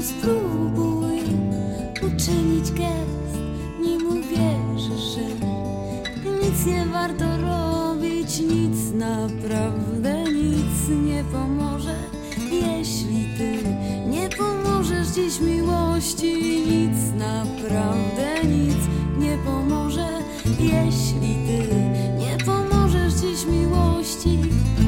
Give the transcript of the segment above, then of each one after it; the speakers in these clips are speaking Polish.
spróbuj uczynić gest, nim uwierzysz, że nic nie warto robić, nic, naprawdę nic nie pomoże. Jeśli ty nie pomożesz dziś miłości, nic, naprawdę nic nie pomoże. Jeśli ty nie pomożesz dziś miłości.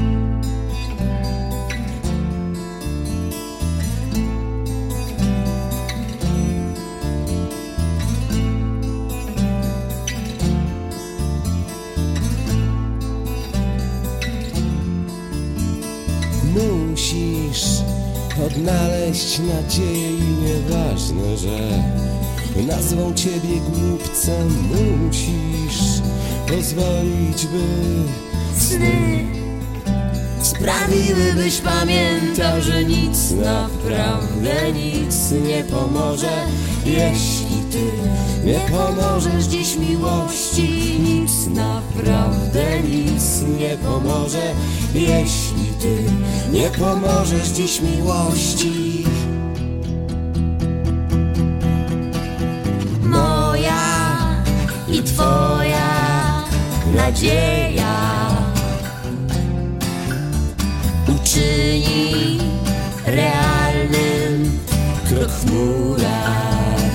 Musisz odnaleźć nadzieję i nieważne, że nazwą ciebie głupcem. Musisz pozwolić, by Sny sprawiły, byś pamiętał, że nic, naprawdę nic nie pomoże. Jeśli ty nie pomożesz dziś miłości, nic, naprawdę nic nie pomoże. Jeśli ty nie pomożesz dziś miłości. Moja i twoja nadzieja uczyni realnym krok w murach.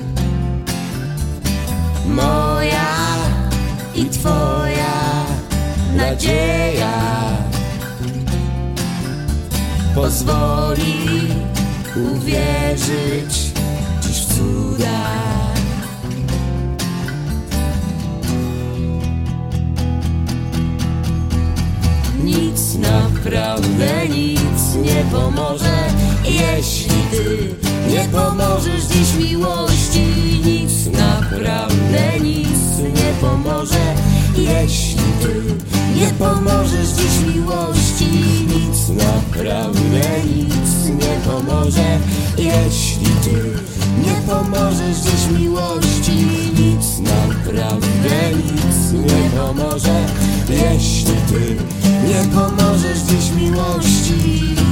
Moja i twoja nadzieja pozwoli uwierzyć dziś w cuda. Nic, naprawdę nic nie pomoże. Jeśli ty nie pomożesz dziś miłości, nic, naprawdę nic nie pomoże. Jeśli ty nie pomożesz dziś miłości, nic, naprawdę nic nie pomoże. Jeśli ty nie pomożesz dziś miłości, nic, naprawdę nic nie pomoże. Jeśli ty nie pomożesz dziś miłości.